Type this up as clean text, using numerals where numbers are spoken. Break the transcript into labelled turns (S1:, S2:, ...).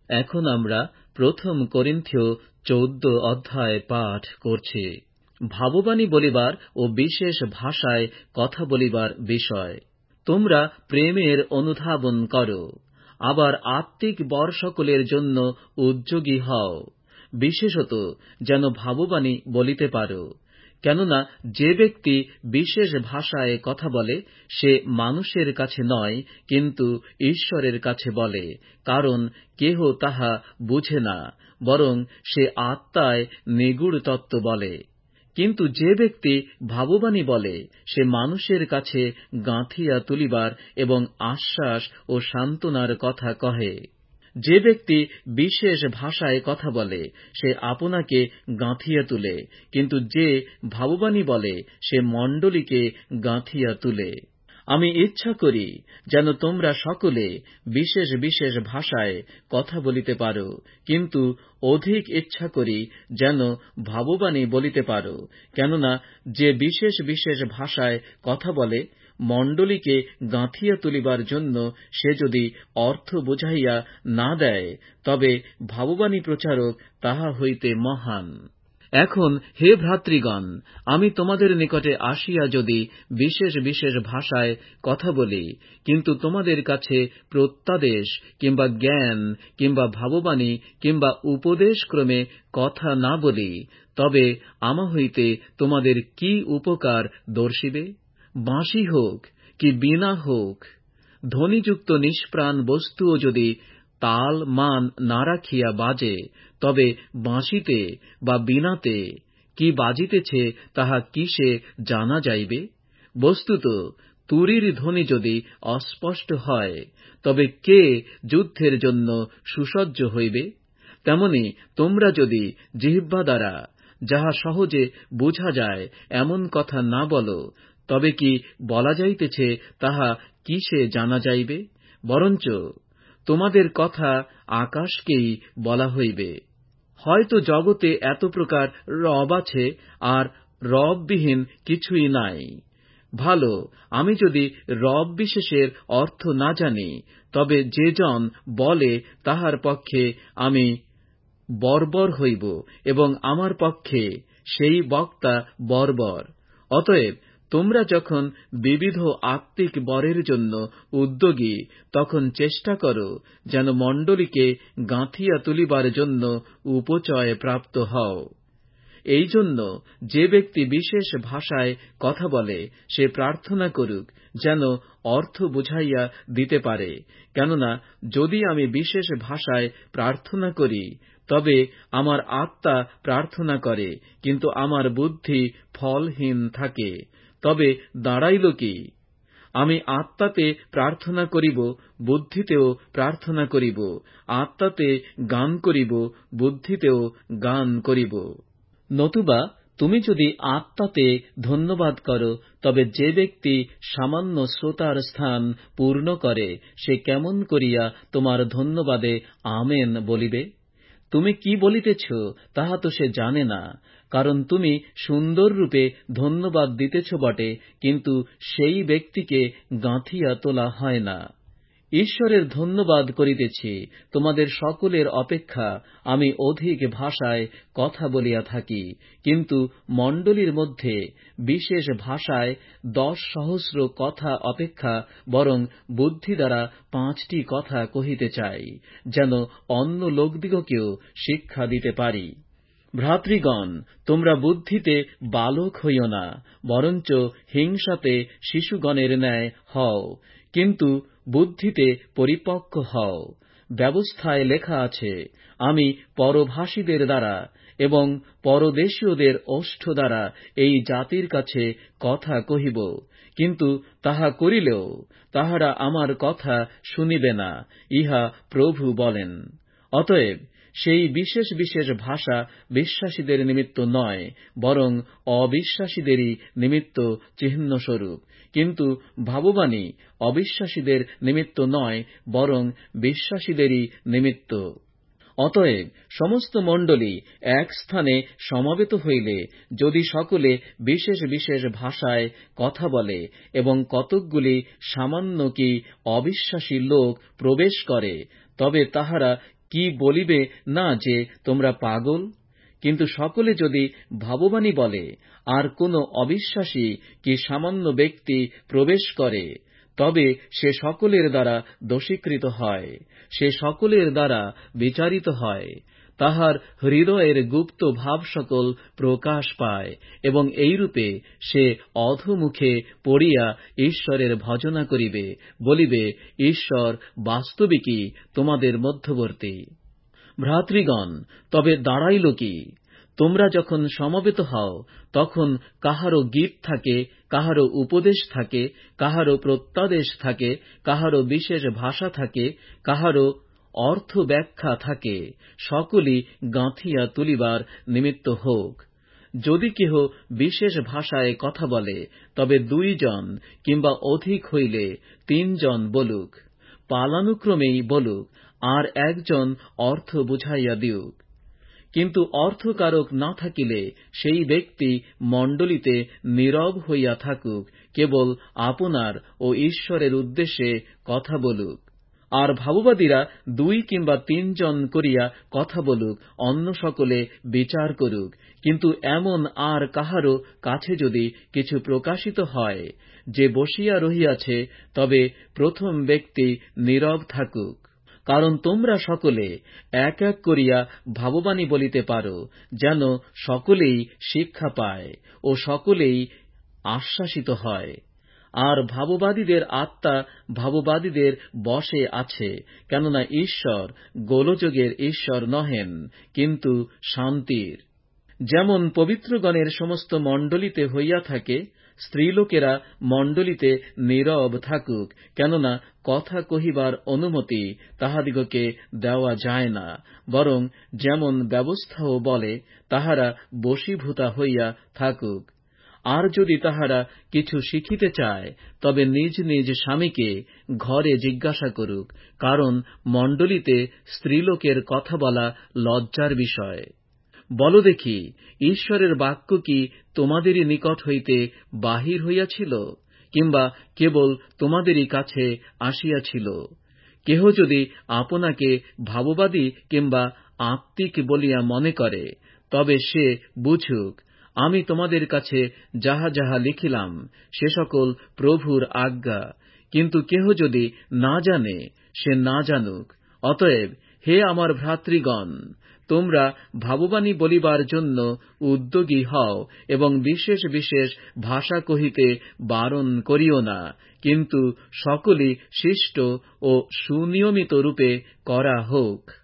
S1: এখন আমরা প্রথম করিন্থীয় 14 অধ্যায় পাঠ করছি। ভাববাণী বলিবার ও বিশেষ ভাষায় কথা বলিবার বিষয়। তোমরা প্রেমের অনুধাবন করো, আবার আত্মিক বর সকলের জন্য উদ্যোগী হও, বিশেষত যেন ভাববাণী বলিতে পারো। কেননা যে ব্যক্তি বিশেষ ভাষায় কথা বলে, সে মানুষের কাছে নয়, কিন্তু ঈশ্বরের কাছে বলে, কারণ কেহ তাহা বুঝে না, বরং সে আত্মায় নিগূঢ় তত্ত্ব বলে। কিন্তু যে ব্যক্তি ভাববাণী বলে, সে মানুষের কাছে গাঁথিয়া তুলিবার এবং আশ্বাস ও সান্ত্বনার কথা কহে। যে ব্যক্তি বিশেষ ভাষায় কথা বলে, সে আপনাকে গাঁথিয়া তুলে, কিন্তু যে ভাববাণী বলে, সে মণ্ডলীকে গাঁথিয়া তুলে। আমি ইচ্ছা করি যেন তোমরা সকলে বিশেষ বিশেষ ভাষায় কথা বলিতে পারো, কিন্তু অধিক ইচ্ছা করি যেন ভাববাণী বলিতে পারো। কেননা যে বিশেষ বিশেষ ভাষায় কথা বলে, মণ্ডলীকে গাঁথিয়া তুলিবার জন্য সে যদি অর্থ বুঝাইয়া না দেয়, তবে ভাববাণী প্রচারক তাহা হইতে মহান। এখন হে ভ্রাতৃগণ, আমি তোমাদের নিকটে আসিয়া যদি বিশেষ বিশেষ ভাষায় কথা বলি, কিন্তু তোমাদের কাছে প্রত্যাদেশ কিংবা জ্ঞান কিংবা ভাববাণী কিংবা উপদেশক্রমে কথা না বলি, তবে আমা হইতে তোমাদের কি উপকার দর্শিবে? বাঁশি হোক কি বীণা হোক, ধ্বনিযুক্ত নিষ্প্রাণ বস্তুও যদি তাল মান না রাখিয়া বাজে, তবে বাঁশিতে বা বীণাতে কি বাজিতেছে তাহা কিসে জানা যাইবে? বস্তুত তুরীর ধ্বনি যদি অস্পষ্ট হয়, তবে কে যুদ্ধের জন্য সুসজ্জ হইবে? তেমনি তোমরা যদি জিহ্বা দ্বারা যাহা সহজে বুঝা যায় এমন কথা না বলো, তবে কি বলা যাইতেছে তাহা কিসে জানা যাইবে? বরঞ্চ তোমাদের কথা আকাশকেই বলা হইবে। হয়তো জগতে এত প্রকার রব আছে, আর রববিহীন কিছুই নাই। ভালো, আমি যদি রব বিশেষের অর্থ না জানি, তবে যে জন বলে তাহার পক্ষে আমি বর্বর হইব, এবং আমার পক্ষে সেই বক্তা বর্বর। অতএব তোমরা যখন বিবিধ আত্মিক বরের জন্য উদ্যোগী, তখন চেষ্টা করো যেন মণ্ডলীকে গাঁথিয়া তুলিবার জন্য উপচয় প্রাপ্ত হও। এই জন্য যে ব্যক্তি বিশেষ ভাষায় কথা বলে, সে প্রার্থনা করুক যেন অর্থ বুঝাইয়া দিতে পারে। কেননা যদি আমি বিশেষ ভাষায় প্রার্থনা করি, তবে আমার আত্মা প্রার্থনা করে, কিন্তু আমার বুদ্ধি ফলহীন থাকে, তবে দাঁড়াইল কি? আমি আত্মাতে প্রার্থনা করিব, বুদ্ধিতেও প্রার্থনা করিব, আত্মাতে গান করিব, বুদ্ধিতেও গান করিব। নতুবা তুমি যদি আত্মাতে ধন্যবাদ করো, তবে যে ব্যক্তি সামান্য শ্রোতার স্থান পূর্ণ করে, সে কেমন করিয়া তোমার ধন্যবাদে আমেন বলিবে? তুমি কি বলিতেছ তাহা তো সে জানে না, কারণ তুমি সুন্দর রূপে ধন্যবাদ দিতেছ বটে, কিন্তু সেই ব্যক্তিকে গাঁথিয়া তোলা হয় না। ঈশ্বরের ধন্যবাদ করিতেছি, তোমাদের সকলের অপেক্ষা আমি অধিক ভাষায় কথা বলিয়া থাকি, কিন্তু মণ্ডলীর মধ্যে বিশেষ ভাষায় 10,000 কথা অপেক্ষা বরং বুদ্ধি দ্বারা 5টি কথা কহিতে চাই, যেন অন্য লোকদিগকেও শিক্ষা দিতে পারি। ভ্রাতৃগণ, তোমরা বুদ্ধিতে বালক হইও না, বরঞ্চ হিংসাতে শিশুগণের ন্যায় হও, কিন্তু বুদ্ধিতে পরিপক্ব হও। ব্যবস্থায় লেখা আছে, আমি পরভাষীদের দ্বারা এবং পরদেশীয়দের ওষ্ঠ দ্বারা এই জাতির কাছে কথা কহিব, কিন্তু তাহা করিলেও তাহারা আমার কথা শুনিবে না, ইহা প্রভু বলেন। অতএব সেই বিশেষ বিশেষ ভাষা বিশ্বাসীদের নিমিত্ত নয়, বরং অবিশ্বাসীদেরই নিমিত্ত চিহ্নস্বরূপ, কিন্তু ভাববাণী অবিশ্বাসীদের নিমিত্ত নয়, বরং বিশ্বাসীদেরই নিমিত্ত। অতএব সমস্ত মণ্ডলী এক স্থানে সমবেত হইলে যদি সকলে বিশেষ বিশেষ ভাষায় কথা বলে এবং কতকগুলি সামান্য কি অবিশ্বাসী লোক প্রবেশ করে, তবে তাহারা কি বলিবে না যে তোমরা পাগল? কিন্তু সকলে যদি ভাববাণী বলে, আর কোন অবিশ্বাসী কি সামান্য ব্যক্তি প্রবেশ করে, তবে সে সকলের দ্বারা দোষীকৃত হয়, সে সকলের দ্বারা বিচারিত হয়। তাহার হৃদয়ের গুপ্ত ভাব সকল প্রকাশ পায়, এবং এইরূপে সে অধোমুখে পড়িয়া ঈশ্বরের ভজনা করিবে, বলিবে, ঈশ্বর বাস্তবিকই তোমাদের মধ্যবর্তী। ভ্রাতৃগণ, তবে দাঁড়াইল কি? তোমরা যখন সমবেত হও, তখন কাহারও গীত থাকে, কাহারও উপদেশ থাকে, কাহারও প্রত্যাদেশ থাকে, কাহারও বিশেষ ভাষা থাকে, কাহারও অর্থ ব্যাখ্যা থাকে, সকলই গাঁথিয়া তুলিবার নিমিত্ত হোক। যদি কেহ বিশেষ ভাষায় কথা বলে, তবে 2 জন কিংবা অধিক হইলে 3 জন বলুক, পালানুক্রমেই বলুক, আর একজন অর্থ বুঝাইয়া দিউক। কিন্তু অর্থকারক না থাকিলে সেই ব্যক্তি মণ্ডলীতে নীরব হইয়া থাকুক, কেবল আপনার ও ঈশ্বরের উদ্দেশ্যে কথা বলুক। আর ভাববাদীরা 2 কিংবা 3 জন করিয়া কথা বলুক, অন্য সকলে বিচার করুক। কিন্তু এমন আর কাহারও কাছে যদি কিছু প্রকাশিত হয় যে বসিয়া রহিয়াছে, তবে প্রথম ব্যক্তি নীরব থাকুক। কারণ তোমরা সকলে এক এক করিয়া ভাববাণী বলিতে পারো, যেন সকলেই শিক্ষা পায় ও সকলেই আশ্বাসিত হয়। আর ভাববাদীদের আত্মা ভাববাদীদের বশে আছে, কেননা ঈশ্বর গোলযোগের ঈশ্বর নহেন, কিন্তু শান্তির। যেমন পবিত্রগণের সমস্ত মণ্ডলীতে হইয়া থাকে, স্ত্রীলোকেরা মণ্ডলীতে নীরব থাকুক, কেননা কথা কহিবার অনুমতি তাহাদিগকে দেওয়া যায় না, বরং যেমন ব্যবস্থাও বলে, তাহারা বশীভূতা হইয়া থাকুক। আর যদি তাহারা কিছু শিখিতে চায়, তবে নিজ নিজ স্বামীকে ঘরে জিজ্ঞাসা করুক, কারণ মণ্ডলীতে স্ত্রীলোকের কথা বলা লজ্জার বিষয়। বলো দেখি, ঈশ্বরের বাক্য কি তোমাদেরই নিকট হইতে বাহির হইয়াছিল, কিংবা কেবল তোমাদেরই কাছে আসিয়াছিল? কেহ যদি আপনাকে ভাববাদী কিংবা আত্মিক বলিয়া মনে করে, তবে সে বুঝুক, আমি তোমাদের কাছে যাহা যাহা লিখিলাম, সে সকল প্রভুর আজ্ঞা। কিন্তু কেহ যদি না জানে, সে না জানুক। অতএব হে আমার ভ্রাতৃগণ, তোমরা ভাববাণী বলিবার জন্য উদ্যোগী হও, এবং বিশেষ বিশেষ ভাষা কহিতে বারণ করিও না, কিন্তু সকলই শিষ্ট ও সুনিয়মিত রূপে করা হোক।